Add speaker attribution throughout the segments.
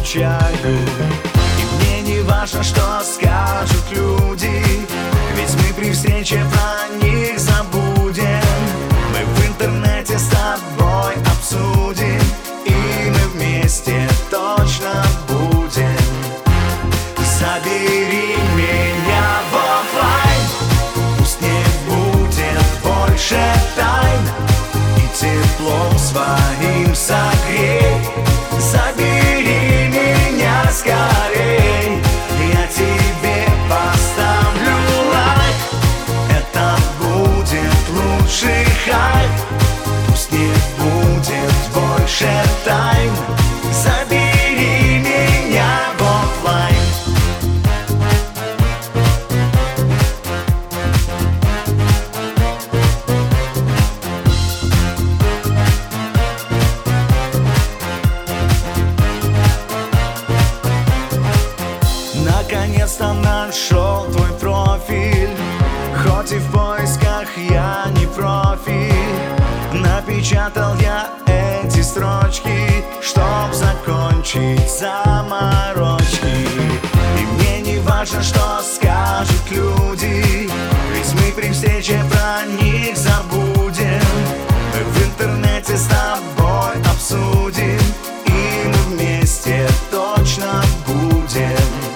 Speaker 1: отвечаю. И мне не важно, что скажут люди, ведь мы при встрече про них забудем. Мы в интернете с тобой обсудим, и мы вместе точно будем. Забери меня в оффлайн, пусть не будет больше тайн, и теплом своим согрей. Забери меня скорей, я тебе поставлю лайк. Это будет лучший хайп, пусть не будет больше тайн. Забери меня в оффлайн. Наконец-то нашел твой профиль, хоть и в поисках я не профи. Напечатал я эти строчки, чтоб закончить заморочки. И мне не важно, что скажут люди, ведь мы при встрече про них забудем. Мы в интернете с тобой обсудим, и мы вместе точно будем.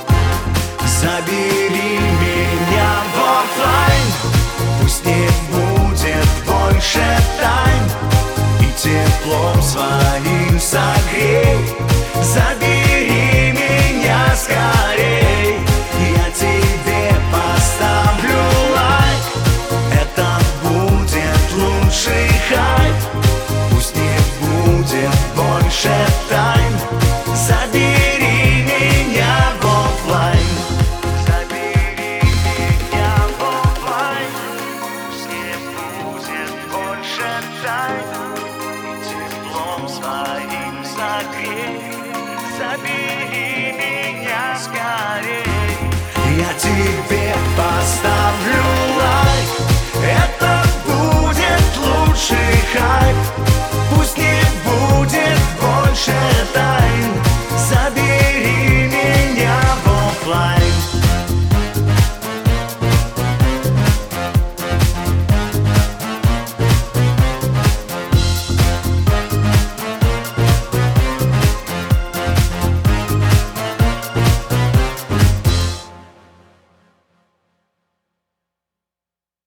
Speaker 1: Забери меня в оффлайн, пусть не будет больше тайн, и теплом своим согрей. Забери меня скорей, я тебе поставлю лайк. Это будет лучший хайп, пусть не будет больше тайн. Забери меня в оффлайн. Теплом своим согрей. Забери меня скорей, я тебе поставлю